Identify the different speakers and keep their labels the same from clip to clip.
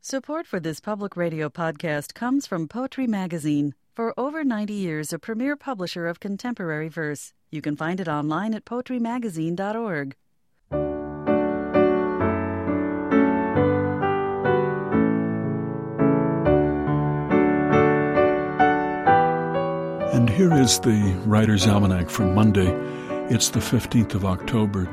Speaker 1: Support for this public radio podcast comes from Poetry Magazine. For over 90 years, a premier publisher of contemporary verse. You can find it online at poetrymagazine.org.
Speaker 2: And here is the Writer's Almanac for Monday. It's the 15th of October,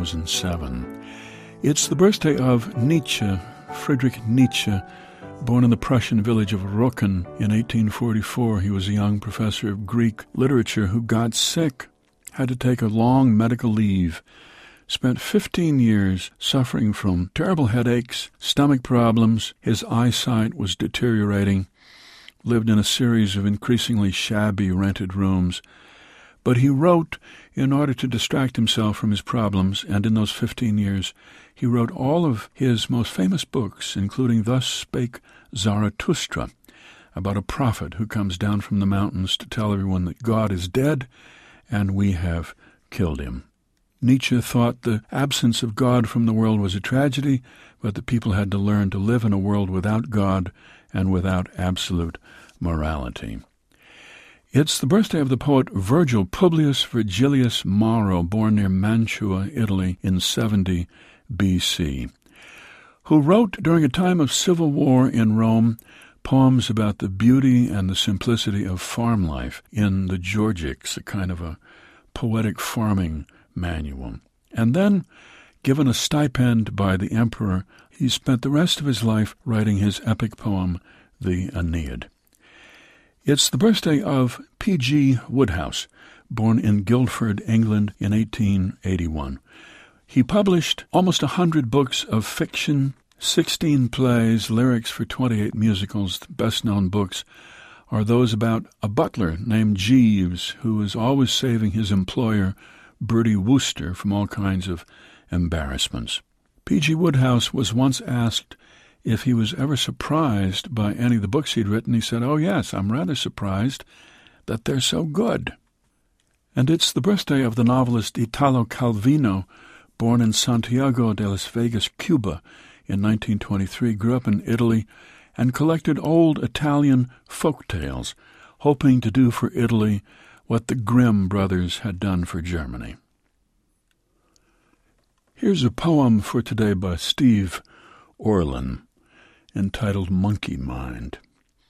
Speaker 2: 2007. It's the birthday of Nietzsche, Friedrich Nietzsche, born in the Prussian village of Rücken in 1844. He was a young professor of Greek literature who got sick, had to take a long medical leave, spent 15 years suffering from terrible headaches, stomach problems. His eyesight was deteriorating, lived in a series of increasingly shabby rented rooms. But he wrote in order to distract himself from his problems, and in those 15 years he wrote all of his most famous books, including Thus Spake Zarathustra, about a prophet who comes down from the mountains to tell everyone that God is dead and we have killed him. Nietzsche thought the absence of God from the world was a tragedy, but that people had to learn to live in a world without God and without absolute morality. It's the birthday of the poet Virgil Publius Virgilius Maro, born near Mantua, Italy, in 70 B.C., who wrote during a time of civil war in Rome poems about the beauty and the simplicity of farm life in the Georgics, a kind of a poetic farming manual. And then, given a stipend by the emperor, he spent the rest of his life writing his epic poem, the Aeneid. It's the birthday of P.G. Wodehouse, born in Guildford, England in 1881. He published almost 100 books of fiction, 16 plays, lyrics for 28 musicals. The best-known books are those about a butler named Jeeves, who is always saving his employer, Bertie Wooster, from all kinds of embarrassments. P.G. Wodehouse was once asked if he was ever surprised by any of the books he'd written. He said, "Oh yes, I'm rather surprised that they're so good." And it's the birthday of the novelist Italo Calvino, born in Santiago de las Vegas, Cuba, in 1923, grew up in Italy, and collected old Italian folk tales, hoping to do for Italy what the Grimm brothers had done for Germany. Here's a poem for today by Steve Orlin, entitled Monkey Mind.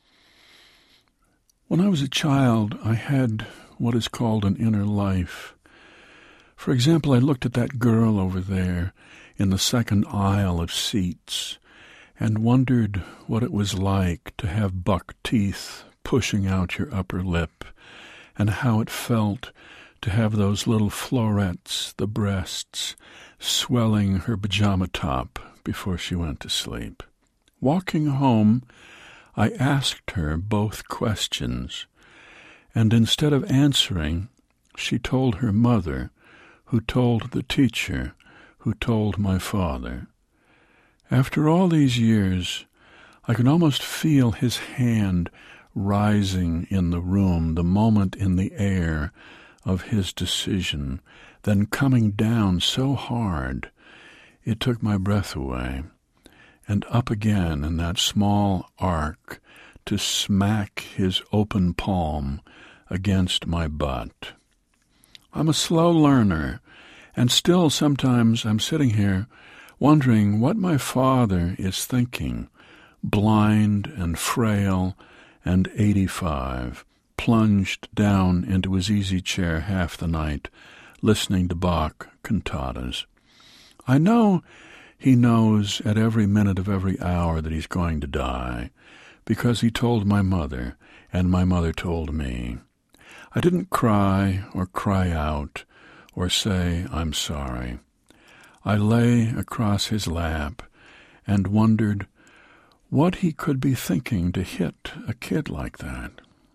Speaker 2: When I was a child, I had what is called an inner life. For example, I looked at that girl over there in the second aisle of seats and wondered what it was like to have buck teeth pushing out your upper lip, and how it felt to have those little florets, the breasts, swelling her pajama top before she went to sleep. Walking home, I asked her both questions, and instead of answering, she told her mother, who told the teacher, who told my father. After all these years, I could almost feel his hand rising in the room, the moment in the air of his decision, then coming down so hard it took my breath away, and up again in that small arc to smack his open palm against my butt. I'm a slow learner, and still sometimes I'm sitting here wondering what my father is thinking, blind and frail and 85, plunged down into his easy chair half the night, listening to Bach cantatas. I know he knows at every minute of every hour that he's going to die, because he told my mother, and my mother told me. I didn't cry or cry out or say, "I'm sorry." I lay across his lap and wondered what he could be thinking to hit a kid like that.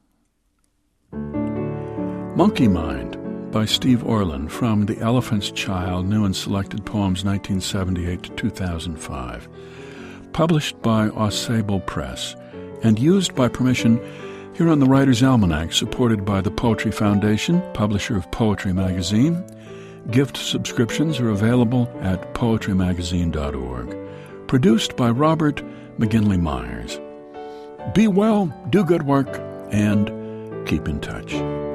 Speaker 2: Monkey Mind by Steve Orlin from The Elephant's Child, New and Selected Poems, 1978 to 2005. Published by Ausable Press and used by permission here on the Writer's Almanac, supported by the Poetry Foundation, publisher of Poetry Magazine. Gift subscriptions are available at poetrymagazine.org. Produced by Robert McGinley Myers. Be well, do good work, and keep in touch.